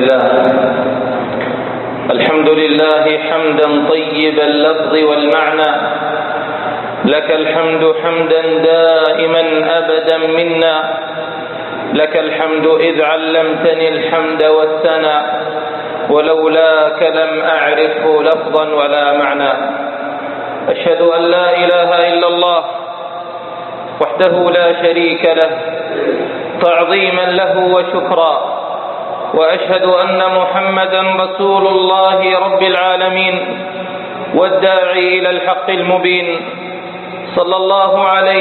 الحمد لله حمدا طيب اللفظ والمعنى، لك الحمد حمدا دائما أبدا منا، لك الحمد إذ علمتني الحمد والثناء، ولولاك لم أعرفه لفظا ولا معنى. أشهد أن لا إله إلا الله وحده لا شريك له تعظيما له وشكرا، وأشهد أن محمدا رسول الله رب العالمين والداعي إلى الحق المبين، صلى الله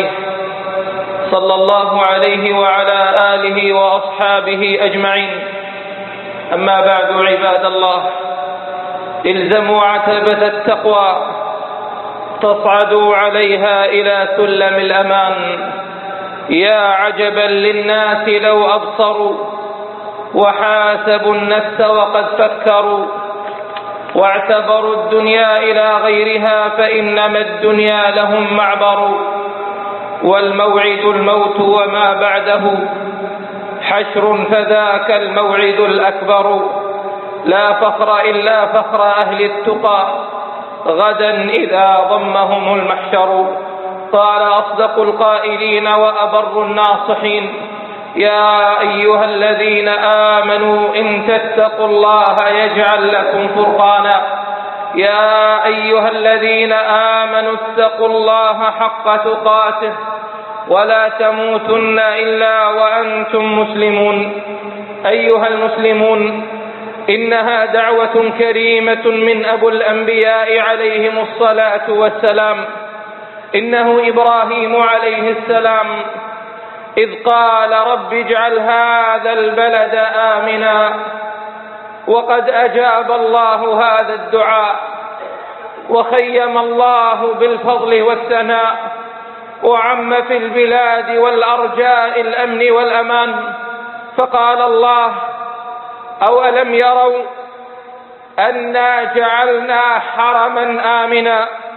عليه وعلى آله وأصحابه أجمعين. أما بعد، عباد الله، الزموا عتبة التقوى تصعدوا عليها إلى سلم الأمان. يا عجبا للناس لو أبصروا وحاسبوا النفس وقد فكروا، واعتبروا الدنيا إلى غيرها، فإنما الدنيا لهم معبر، والموعد الموت وما بعده حشر، فذاك الموعد الأكبر. لا فخر إلا فخر أهل التقى غدا إذا ضمهم المحشر. قال أصدق القائلين وأبر الناصحين: يا أيها الذين آمنوا إن تتقوا الله يجعل لكم فرقانا. يا أيها الذين آمنوا اتقوا الله حق تقاته ولا تموتن إلا وأنتم مسلمون. أيها المسلمون، إنها دعوة كريمة من أبو الأنبياء عليهم الصلاة والسلام، إنه إبراهيم عليه السلام، إذ قال: رب اجعل هذا البلد آمنا. وقد أجاب الله هذا الدعاء، وخيم الله بالفضل والثناء، وعم في البلاد والأرجاء الأمن والأمان. فقال الله: أولم يروا أنا جعلنا حرما آمنا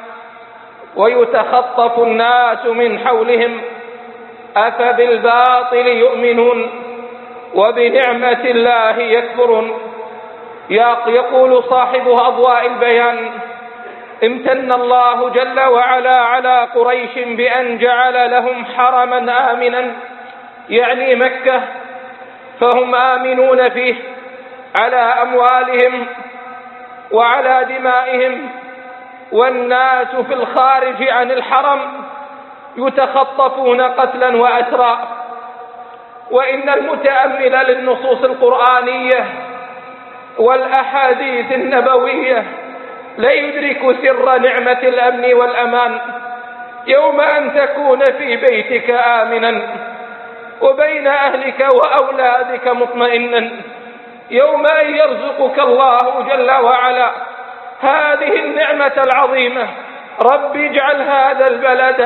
ويتخطف الناس من حولهم أفبالباطل يؤمنون وبنعمة الله يكفرون. يقول صاحب أضواء البيان: امتن الله جل وعلا على قريش بأن جعل لهم حرما آمنا، يعني مكة، فهم آمنون فيه على أموالهم وعلى دمائهم، والناس في الخارج عن الحرم يتخطفون قتلا وأسرا. وإن المتأمل للنصوص القرآنية والأحاديث النبوية ليدرك سر نعمة الأمن والأمان. يوم أن تكون في بيتك آمنا وبين أهلك وأولادك مطمئنا، يوم أن يرزقك الله جل وعلا هذه النعمة العظيمة. رب اجعل هذا البلد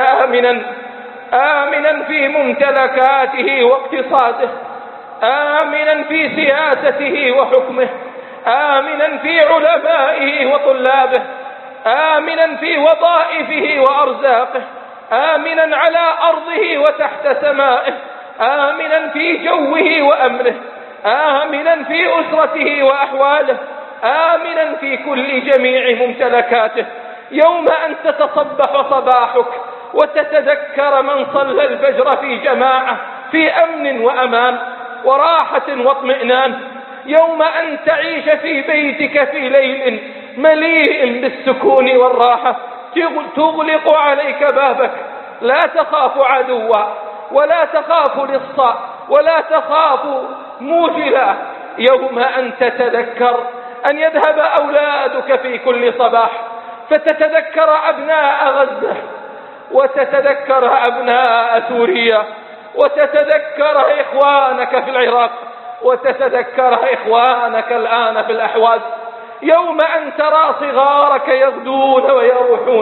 آمنا في ممتلكاته واقتصاده، آمنا في سياسته وحكمه، آمنا في علمائه وطلابه، آمنا في وظائفه وأرزاقه، آمنا على أرضه وتحت سمائه، آمنا في جوه وأمره، آمنا في أسرته وأحواله، آمنا في كل جميع ممتلكاته. يوم أن تتصبح صباحك وتتذكر من صلى الفجر في جماعة في أمن وأمان وراحة واطمئنان. يوم أن تعيش في بيتك في ليل مليء بالسكون والراحة، تغلق عليك بابك، لا تخاف عدوا ولا تخاف لصا ولا تخاف موجلا. يوم أن تتذكر أن يذهب أولادك في كل صباح، فتتذكر أبناء غزة، وتتذكر أبناء سوريا، وتتذكر إخوانك في العراق، وتتذكر إخوانك الآن في الأحواز. يوم أن ترى صغارك يغدون ويروحون،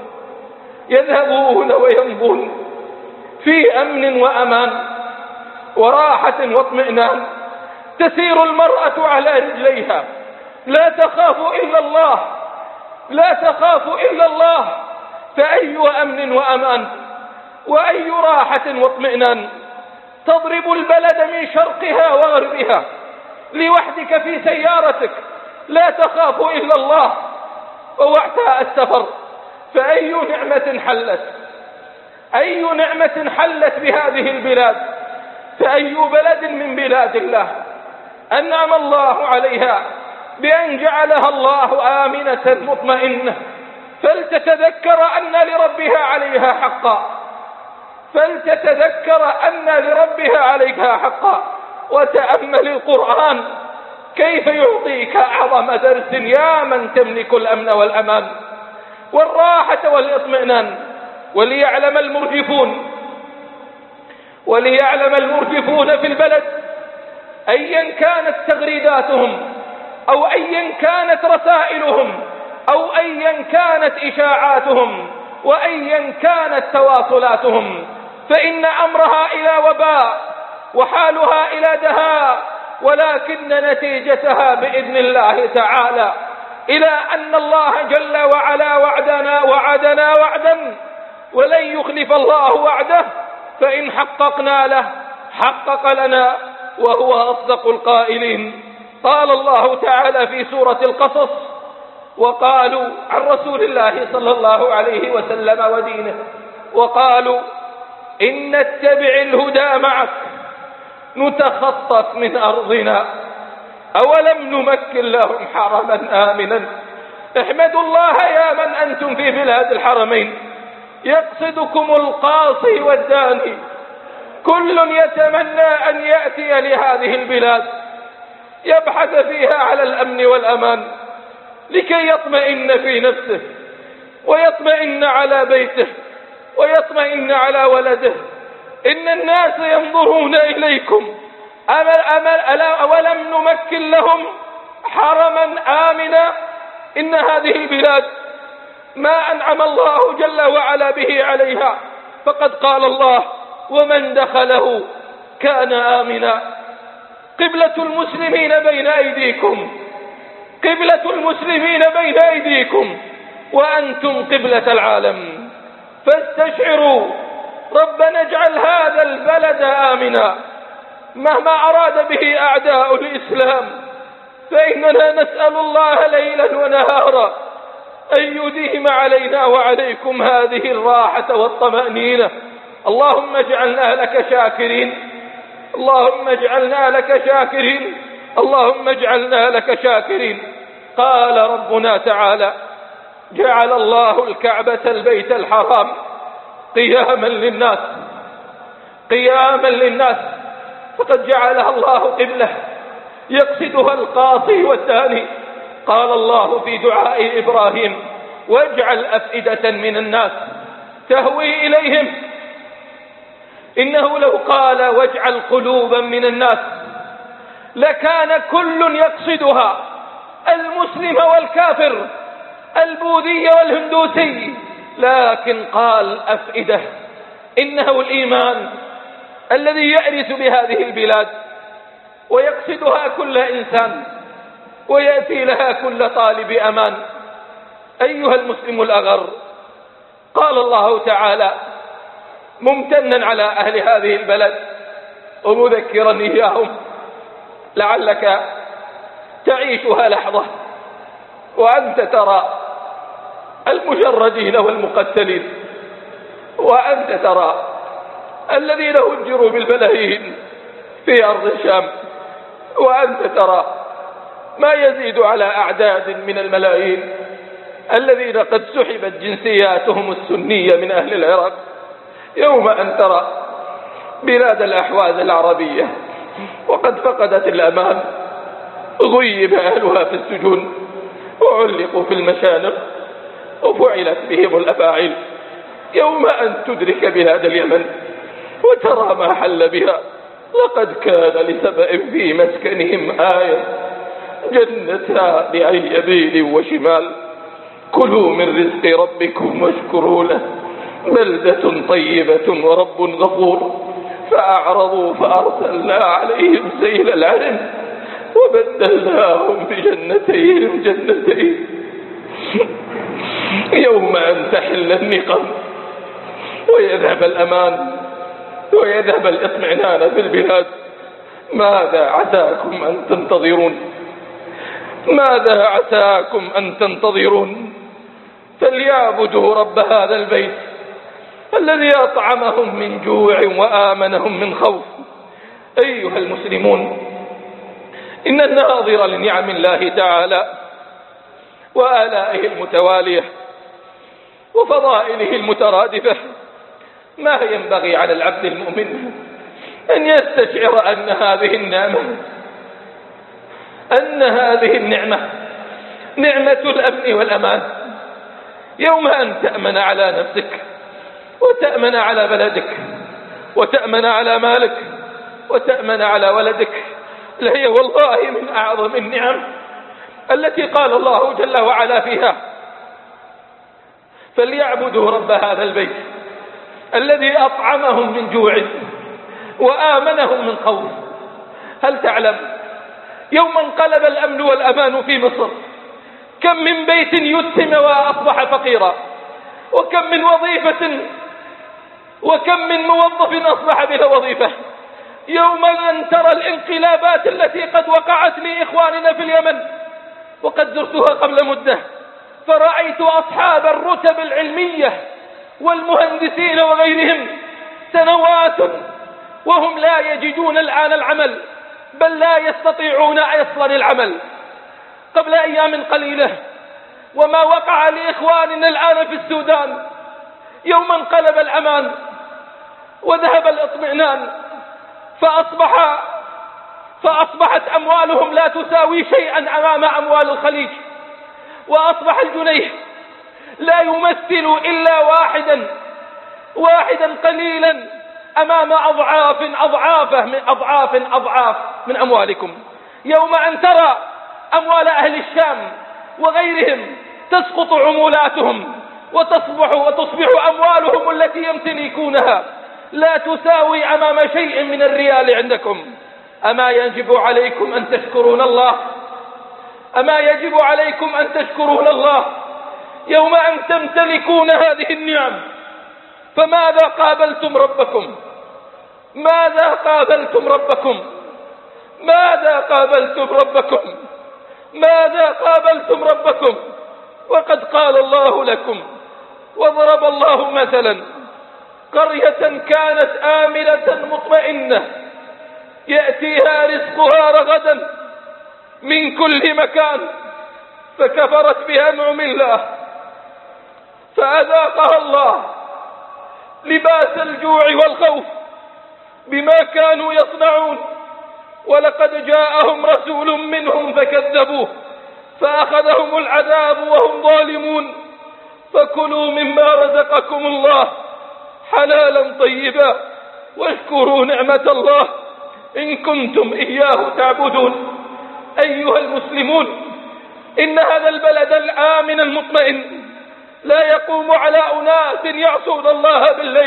يذهبون ويمضون في أمن وأمان وراحة واطمئنان. تسير المرأة على رجليها، لا تخاف إلا الله، لا تخاف إلا الله. فأي أمن وأمان وأي راحة واطمئنان. تضرب البلد من شرقها وغربها، لوحدك في سيارتك لا تخاف إلا الله ووقتها السفر، فأي نعمة حلت، أي نعمة حلت بهذه البلاد، فأي بلد من بلاد الله أنعم الله عليها بأن جعلها الله آمنة مطمئنة، فلتتذكر أن لربها عليها حقا، فلتتذكر أن لربها عليها حقا. وتأمل القرآن كيف يعطيك أعظم درس يا من تملك الأمن والأمان والراحة والاطمئنان. وليعلم المرجفون في البلد أيا كانت تغريداتهم أو أيا كانت رسائلهم أو أيا كانت إشاعاتهم وأيا كانت تواصلاتهم، فإن أمرها إلى وباء وحالها إلى دهاء، ولكن نتيجتها بإذن الله تعالى إلى أن الله جل وعلا وعدنا وعدا ولن يخلف الله وعده، فإن حققنا له حقق لنا وهو أصدق القائلين. قال الله تعالى في سورة القصص: وقالوا عن رسول الله صلى الله عليه وسلم ودينه، وقالوا إن نتبع الهدى معك نتخطف من أرضنا أولم نمكن لهم حرما آمنا. احمدوا الله يا من أنتم في بلاد الحرمين، يقصدكم القاصي والداني، كل يتمنى أن يأتي لهذه البلاد يبحث فيها على الأمن والأمان لكي يطمئن في نفسه ويطمئن على بيته ويطمئن على ولده. إن الناس ينظرون إليكم أولم نمكن لهم حرما آمنا. إن هذه البلاد ما أنعم الله جل وعلا به عليها، فقد قال الله: ومن دخله كان آمنا. قبلة المسلمين بين أيديكم، قبلة المسلمين بين أيديكم وأنتم قبلة العالم، فاستشعروا ربنا اجعل هذا البلد آمنا. مهما أراد به أعداء الإسلام فإننا نسأل الله ليلا ونهارا أن يديم علينا وعليكم هذه الراحة والطمأنينة. اللهم اجعلنا لك شاكرين، اللهم اجعلنا لك شاكرين، اللهم اجعلنا لك شاكرين. قال ربنا تعالى: جعل الله الكعبة البيت الحرام قياما للناس، قياما للناس، فقد جعلها الله قبلة يقصدها القاصي والداني. قال الله في دعاء إبراهيم: واجعل أفئدة من الناس تهوي إليهم. إنه لو قال واجعل قلوبا من الناس لكان كل يقصدها، المسلم والكافر، البوذي والهندوسي، لكن قال أفئدة. إنه الإيمان الذي يأرث بهذه البلاد ويقصدها كل إنسان ويأتي لها كل طالب أمان. أيها المسلم الأغر، قال الله تعالى ممتنا على أهل هذه البلد ومذكرا إياهم لعلك تعيشها لحظة وأنت ترى المشردين والمقتلين، وأنت ترى الذين هجروا بالملايين في أرض الشام، وأنت ترى ما يزيد على أعداد من الملايين الذين قد سحبت جنسياتهم السنية من أهل العراق. يوم أن ترى بلاد الأحواز العربية وقد فقدت الأمان، غيب أهلها في السجون وعلقوا في المشانق وفعلت بهم الأفاعيل. يوم أن تدرك بلاد اليمن وترى ما حل بها، لقد كان لسبأ في مسكنهم آية جنتان عن يمين وشمال، كلوا من رزق ربكم واشكروا له بلدة طيبة ورب غفور. فأعرضوا فأرسلنا عليهم سيل العرم وبدلناهم بجنتين جنتين. يوم أن تحل النقم ويذهب الأمان ويذهب الاطمئنان في البلاد، ماذا عساكم أن تنتظرون؟ ماذا عساكم أن تنتظرون؟ فليعبدوا رب هذا البيت الذي أطعمهم من جوع وآمنهم من خوف. أيها المسلمون، إن الناظر لنعم الله تعالى وآلائه المتوالية وفضائله المترادفة ما ينبغي على العبد المؤمن أن يستشعر أن هذه النعمة نعمة الأمن والأمان. يوم أن تأمن على نفسك وتأمن على بلدك وتأمن على مالك وتأمن على ولدك، لهي والله من أعظم النعم التي قال الله جل وعلا فيها: فليعبدوا رب هذا البيت الذي أطعمهم من جوع وآمنهم من خوف. هل تعلم يوم انقلب الأمن والأمان في مصر كم من بيت يتم وأصبح فقيرا، وكم من موظف أصبح بلا وظيفة. يوم أن ترى الانقلابات التي قد وقعت لإخواننا في اليمن، وقد زرتها قبل مدة، فرأيت أصحاب الرتب العلمية والمهندسين وغيرهم سنوات وهم لا يجدون الآن العمل، بل لا يستطيعون أصلا العمل. قبل أيام قليلة وما وقع لإخواننا الآن في السودان، يوم انقلب الأمان وذهب الاطمئنان فأصبحت أموالهم لا تساوي شيئا أمام أموال الخليج، وأصبح الجنيه لا يمثل إلا واحدا قليلا أمام أضعاف من أموالكم. يوم أن ترى أموال أهل الشام وغيرهم تسقط عمولاتهم وتصبح أموالهم التي يمتلكونها لا تساوي أمام شيء من الريال عندكم، أما يجب عليكم أن تشكرون الله؟ أما يجب عليكم أن تشكرون الله يوم أن تمتلكون هذه النعم؟ فماذا قابلتم ربكم؟ ماذا قابلتم ربكم؟ ماذا قابلتم ربكم؟ ماذا قابلتم ربكم؟ وقد قال الله لكم وضرب الله مثلا قرية كانت آمنة مطمئنة يأتيها رزقها رغدا من كل مكان، فكفرت بأنعم الله فأذاقها الله لباس الجوع والخوف بما كانوا يصنعون. ولقد جاءهم رسول منهم فكذبوه فأخذهم العذاب وهم ظالمون. فكلوا مما رزقكم الله حلالا طيبا واشكروا نعمة الله إن كنتم إياه تعبدون. أيها المسلمون، إن هذا البلد الآمن المطمئن لا يقوم على أناس يعصون الله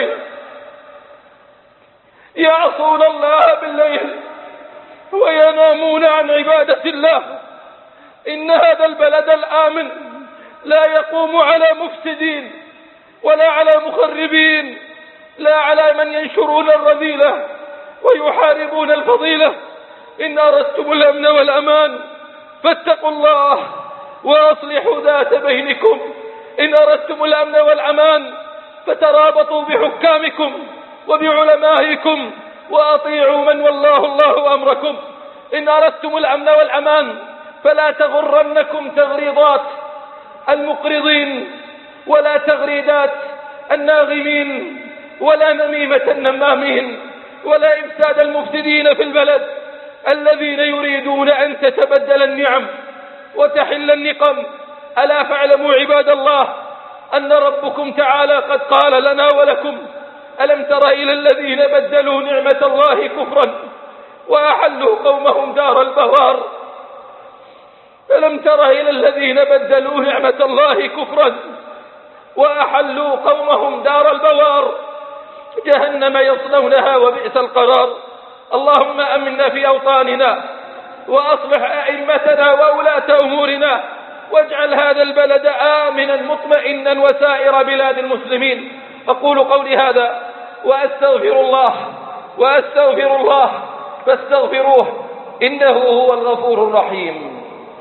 بالليل وينامون عن عبادة الله. إن هذا البلد الآمن لا يقوم على مفسدين ولا على مخربين، لا على من ينشرون الرذيلة ويحاربون الفضيلة. إن أردتم الأمن والأمان فاتقوا الله وأصلحوا ذات بينكم. إن أردتم الأمن والأمان فترابطوا بحكامكم وبعلمائكم وأطيعوا من والله الله أمركم. إن أردتم الأمن والأمان فلا تغرنكم تغريضات المقرضين ولا تغريدات الناغمين ولا نميمة النمامين ولا إفساد المفسدين في البلد الذين يريدون أن تتبدل النعم وتحل النقم. ألا فاعلموا عباد الله أن ربكم تعالى قد قال لنا ولكم: ألم تر إلى الذين بدلوا نعمة الله كفرا وأحلوا قومهم دار البوار؟ ألم تر إلى الذين بدلوا نعمة الله كفرا وأحلوا قومهم دار البوار جهنم يصلونها وبئس القرار. اللهم أمنا في أوطاننا وأصلح أئمتنا وولاة أمورنا واجعل هذا البلد آمنا مطمئنا وسائر بلاد المسلمين. أقول قولي هذا وأستغفر الله فاستغفروه إنه هو الغفور الرحيم.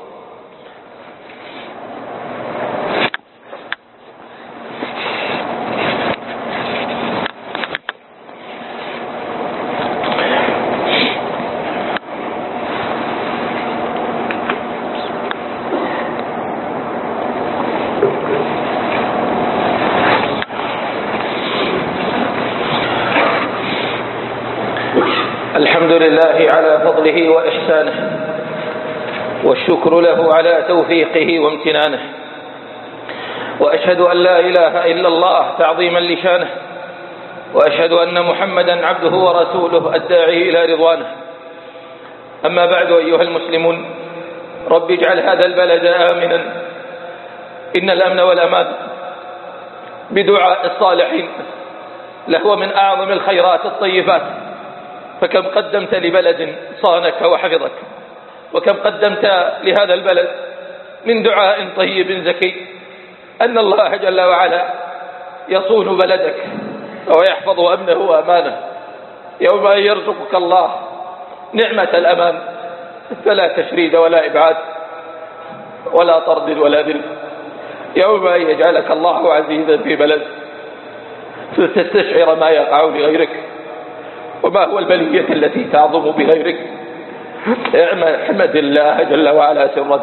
الحمد لله على فضله وإحسانه، والشكر له على توفيقه وامتنانه، وأشهد أن لا إله إلا الله تعظيما لشانه، وأشهد أن محمدا عبده ورسوله الداعي إلى رضوانه. أما بعد أيها المسلمون، رب اجعل هذا البلد آمنا. إن الأمن والأمان بدعاء الصالحين لهو من أعظم الخيرات الطيبات، فكم قدمت لبلد صانك وحفظك، وكم قدمت لهذا البلد من دعاء طيب زكي أن الله جل وعلا يصون بلدك ويحفظ أمنه وأمانه. يوم أن يرزقك الله نعمة الأمان فلا تشريد ولا إبعاد ولا طرد ولا ذل. يوم أن يجعلك الله عزيزا في بلد فتستشعر ما يقع لغيرك وما هو البلية التي تعظم بغيرك. احمد الله جل وعلا سرا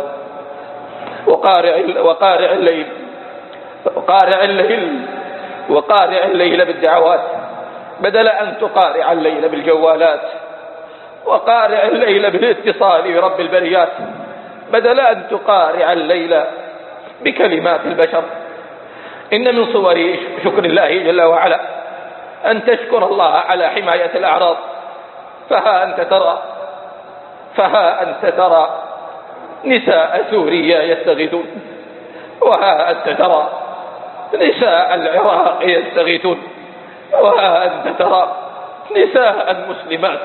وقارع الليل بالدعوات بدل أن تقارع الليل بالجوالات، وقارع الليل بالاتصال برب البريات بدل أن تقارع الليل بكلمات البشر. إن من صور شكر الله جل وعلا أن تشكر الله على حماية الأعراض. فها أنت ترى نساء سوريا يستغيثون، وها أنت ترى نساء العراق يستغيثون، وها أنت ترى نساء مسلمات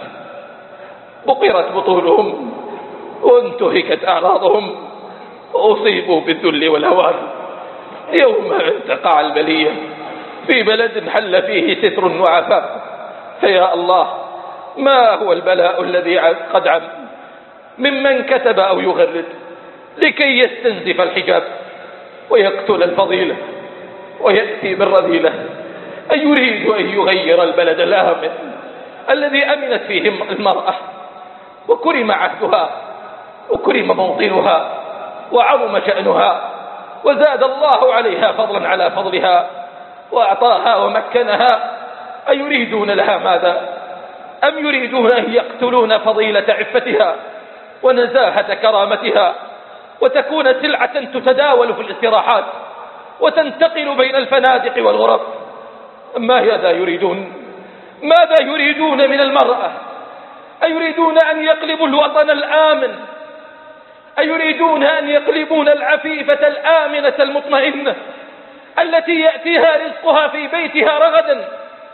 بقرت بطونهم وانتهكت أعراضهم وأصيبوا بالذل والهوان. يوم أن تقع البلية في بلد حل فيه ستر وعفاف، فيا الله ما هو البلاء الذي قد عم ممن كتب أو يغرد لكي يستنزف الحجاب ويقتل الفضيلة ويأتي بالرذيلة، أن يريد أن يغير البلد الآمن الذي أمنت فيه المرأة وكرم عهدها وكرم موطنها وعظم شأنها وزاد الله عليها فضلا على فضلها وأعطاها ومكنها. أن يريدون لها ماذا؟ أم يريدون أن يقتلون فضيلة عفتها ونزاهة كرامتها وتكون سلعة تتداول في الاستراحات وتنتقل بين الفنادق والغرف؟ ماذا يريدون؟ ماذا يريدون من المرأة؟ أيريدون أن يقلبوا الوطن الآمن؟ أيريدون أن يقلبون العفيفة الآمنة المطمئنة التي يأتيها رزقها في بيتها رغدا،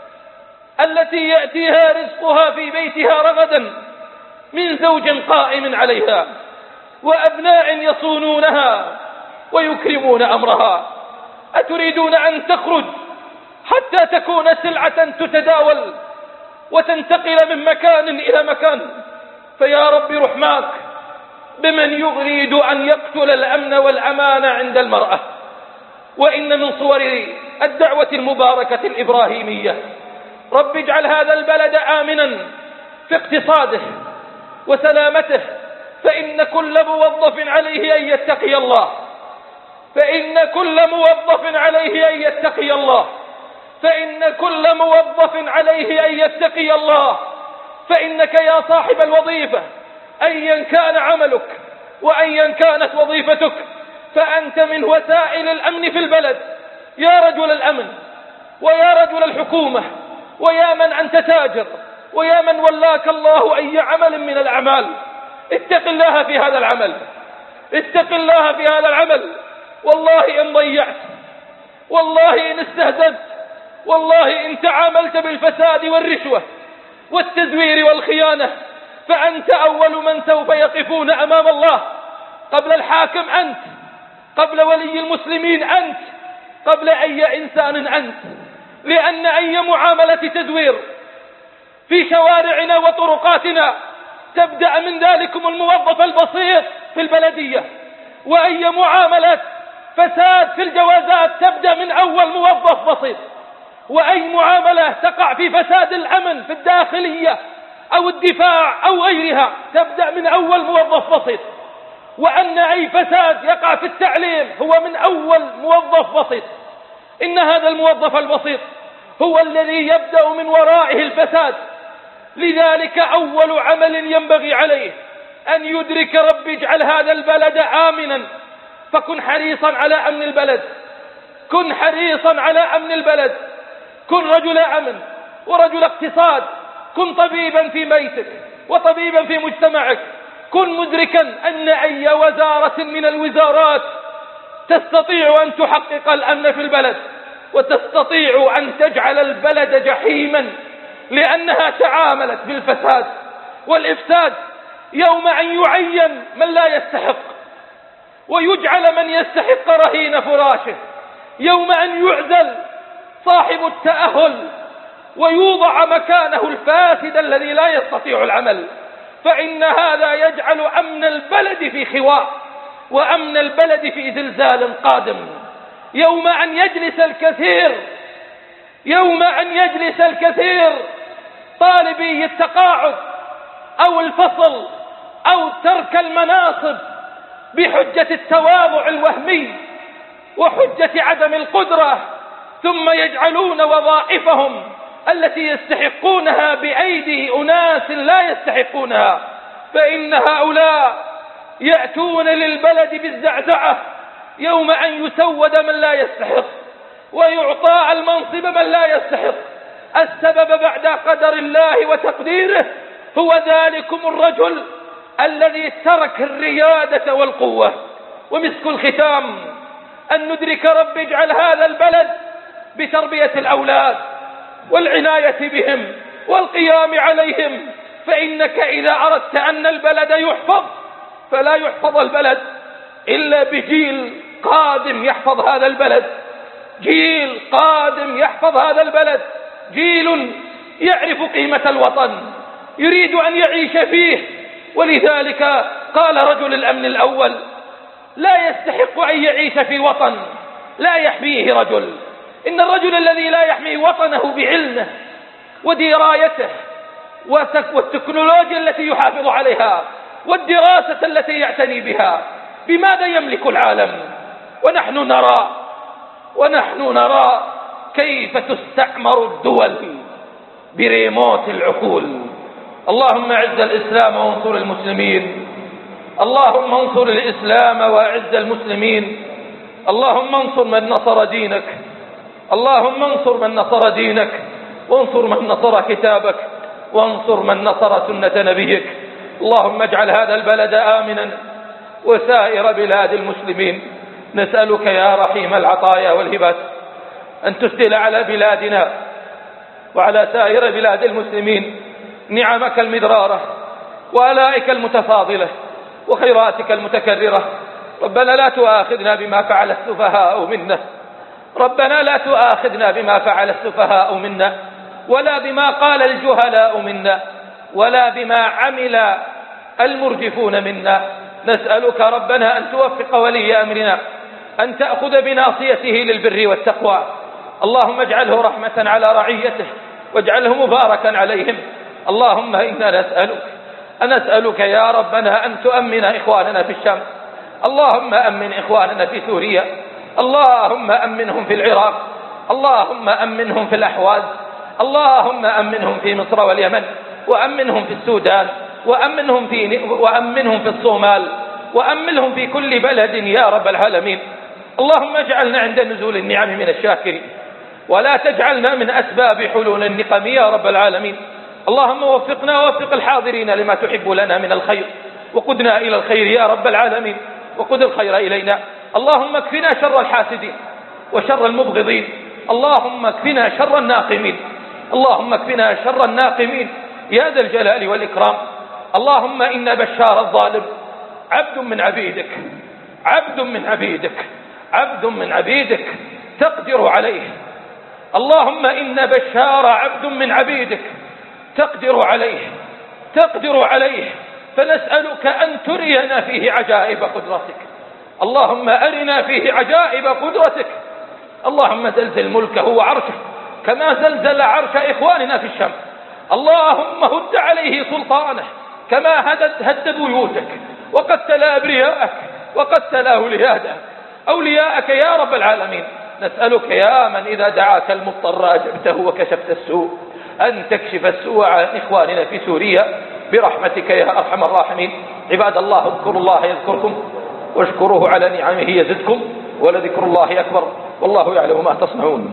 التي يأتيها رزقها في بيتها رغدا من زوج قائم عليها وأبناء يصونونها ويكرمون أمرها؟ أتريدون أن تخرج حتى تكون سلعة تتداول وتنتقل من مكان إلى مكان؟ فيا رب رحماك بمن يريد أن يقتل الأمن والأمان عند المرأة. وإن من صور الدعوة المباركة الإبراهيمية رب اجعل هذا البلد آمنا في اقتصاده وسلامته، فإن كل موظف عليه أن يتقي الله، فإن كل موظف عليه أن يتقي الله، فإن كل موظف عليه أن يتقي الله. فإنك يا صاحب الوظيفة أيا كان عملك وأيا كانت وظيفتك فأنت من وسائل الأمن في البلد. يا رجل الأمن ويا رجل الحكومة ويا من أنت تاجر ويا من ولاك الله أي عمل من الأعمال، اتق الله في هذا العمل، اتق الله في هذا العمل. والله إن ضيعت، والله إن استهزأت، والله إن تعاملت بالفساد والرشوة والتزوير والخيانة فأنت أول من سوف يقفون أمام الله. قبل الحاكم أنت، قبل ولي المسلمين أنت، قبل أي إنسان أنت. لأن أي معاملة تزوير في شوارعنا وطرقاتنا تبدأ من ذلكم الموظف البسيط في البلدية، وأي معاملة فساد في الجوازات تبدأ من أول موظف بسيط، وأي معاملة تقع في فساد الأمن في الداخلية أو الدفاع أو غيرها تبدأ من أول موظف بسيط، وأن أي فساد يقع في التعليم هو من أول موظف بسيط. إن هذا الموظف البسيط هو الذي يبدأ من ورائه الفساد. لذلك أول عمل ينبغي عليه أن يدرك رب اجعل هذا البلد آمنا، فكن حريصا على أمن البلد، كن حريصا على أمن البلد، كن رجل أمن ورجل اقتصاد، كن طبيبا في بيتك وطبيبا في مجتمعك، كن مدركا أن أي وزارة من الوزارات تستطيع أن تحقق الأمن في البلد، وتستطيع أن تجعل البلد جحيما، لأنها تعاملت بالفساد والإفساد. يوم أن يعين من لا يستحق ويجعل من يستحق رهين فراشه، يوم أن يعزل صاحب التأهل ويوضع مكانه الفاسد الذي لا يستطيع العمل، فإن هذا يجعل أمن البلد في خواء وأمن البلد في زلزال قادم. يوم أن يجلس الكثير طالبي التقاعد أو الفصل أو ترك المناصب بحجة التواضع الوهمي وحجة عدم القدرة، ثم يجعلون وظائفهم التي يستحقونها بأيدي أناس لا يستحقونها، فإن هؤلاء يأتون للبلد بالزعزعة يوم أن يسود من لا يستحق ويعطى المنصب من لا يستحق. السبب بعد قدر الله وتقديره هو ذلكم الرجل الذي ترك الريادة والقوة. ومسك الختام أن ندرك رب اجعل هذا البلد بتربية الأولاد والعناية بهم والقيام عليهم، فإنك إذا أردت أن البلد يحفظ فلا يحفظ البلد إلا بجيل قادم يحفظ هذا البلد، جيل قادم يحفظ هذا البلد، جيل يعرف قيمة الوطن يريد أن يعيش فيه. ولذلك قال رجل الأمن الأول: لا يستحق أن يعيش في وطن لا يحميه رجل. إن الرجل الذي لا يحمي وطنه بعلمه ودرايته والتكنولوجيا التي يحافظ عليها والدراسة التي يعتني بها، بماذا يملك العالم؟ ونحن نرى كيف تستعمر الدول بريموت العقول. اللهم اعز الإسلام وانصر المسلمين، اللهم انصر الإسلام واعز المسلمين، اللهم انصر من نصر دينك، اللهم انصر من نصر دينك، وانصر من نصر كتابك، وانصر من نصر سنة نبيك. اللهم اجعل هذا البلد آمنا وسائر بلاد المسلمين. نسألك يا رحيم العطايا والهبات أن تسدل على بلادنا وعلى سائر بلاد المسلمين نعمك المدرارة وآلائك المتفاضلة وخيراتك المتكررة. ربنا لا تؤاخذنا بما فعل السفهاء منا، ربنا لا تؤاخذنا بما فعل السفهاء منا، ولا بما قال الجهلاء منا، ولا بما عمل المرجفون منا. نسألك ربنا أن توفق ولي أمرنا أن تأخذ بناصيته للبر والتقوى. اللهم اجعله رحمة على رعيته واجعله مباركا عليهم. اللهم إنا نسألك يا ربنا أن تؤمن إخواننا في الشام، اللهم أمن إخواننا في سوريا، اللهم أمنهم في العراق، اللهم أمنهم في الأحواز، اللهم أمنهم في مصر واليمن، وأمنهم في السودان، وأمنهم في الصومال، وأمنهم في كل بلد يا رب العالمين. اللهم اجعلنا عند نزول النعم من الشاكرين، ولا تجعلنا من أسباب حلول النقم يا رب العالمين. اللهم وفقنا ووفق الحاضرين لما تحب لنا من الخير، وقدنا إلى الخير يا رب العالمين، وقد الخير إلينا. اللهم اكفنا شر الحاسدين وشر المبغضين، اللهم اكفنا شر الناقمين، اللهم اكفنا شر الناقمين يا ذا الجلال والإكرام. اللهم إن بشار الظالم عبد من عبيدك، عبد من عبيدك، عبد من عبيدك تقدر عليه. اللهم إن بشار عبد من عبيدك تقدر عليه، تقدر عليه، فنسألك أن ترينا فيه عجائب قدرتك. اللهم أرنا فيه عجائب قدرتك. اللهم زلزل ملكه وعرشه كما زلزل عرش إخواننا في الشام. اللهم هد عليه سلطانه كما هد بيوتك وقتل أبرياءك وقتل أولياءك يا رب العالمين. نسألك يا من إذا دعاك المضطر أجبته وكشفت السوء أن تكشف السوء عن إخواننا في سوريا برحمتك يا أرحم الراحمين. عباد الله، اذكروا الله يذكركم واشكروه على نعمه يزدكم، ولذكر الله أكبر، والله يعلم ما تصنعون.